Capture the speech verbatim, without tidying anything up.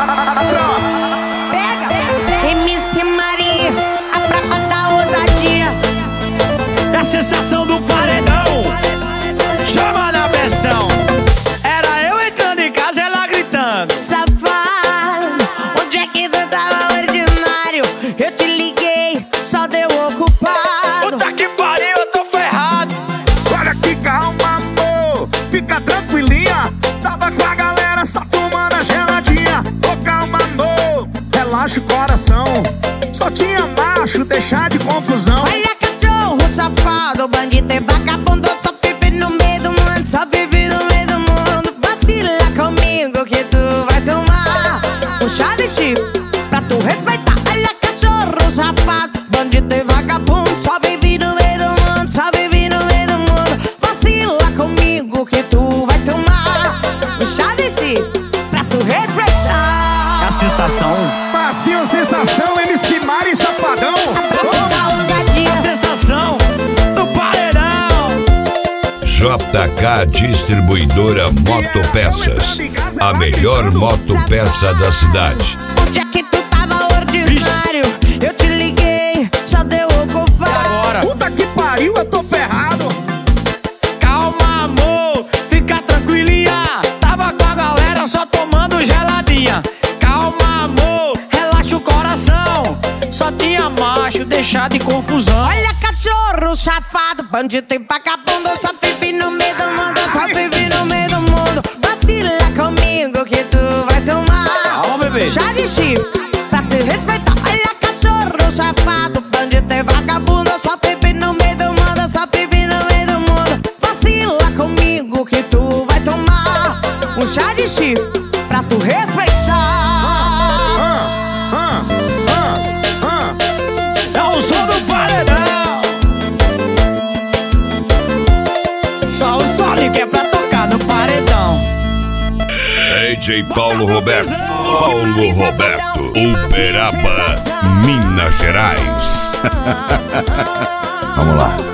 Pega, M C Maria, a prova da ousadia. É a sensação do paredão, chama na pressão. Era eu entrando em casa, ela gritando: safado, onde é que tu tava ordinário? Eu te liguei, só deu ocupado. Puta que pariu, eu tô ferrado. Olha que calma, amor, fica tranquilinha. Tava com a galera só tomando a geladinha. Ô calma, amor, relaxa o coração. Só tinha macho, deixar de confusão. Olha cachorro safado, bandido e vagabundo, só vive no meio do mundo, só vive no meio do mundo. Vacila comigo que tu vai tomar um chá de chifre pra tu respeitar. Olha cachorro safado, bandido e vagabundo, só vive no meio do mundo, só vive no meio do mundo. Vacila comigo que tu vai tomar um chá de chifre pra tu respeitar. É a sensação, Passinho, sensação, M C Mari Safadão. a sensação do paredão. J K Distribuidora Motopeças, a melhor motopeça da cidade. Onde é que tu tava ordinário? Eu te liguei, só deu ocupado. Agora, Puta que pariu, eu tô ferrado. calma, amor, fica tranquilinha. Tava com a galera só tomando geladinha. Calma, amor, relaxa o coração. Só tinha macho, deixar de confusão. Olha cachorro safado, bandido e vagabundo, só vive no meio do mundo, só vive no meio do mundo. Vacila comigo que tu vai tomar Calma, bebê. chá de chifre pra te respeitar. Olha cachorro safado, bandido e vagabundo, só vive no meio do mundo, só vive no meio do mundo. Vacila comigo que tu vai tomar um chá de chifre pra tu respeitar. Ah, ah, ah, ah. É o som do paredão. Só o Sonic é pra tocar no paredão. D J Paulo Roberto, Paulo Roberto, Uberaba, Minas Gerais. Vamos lá.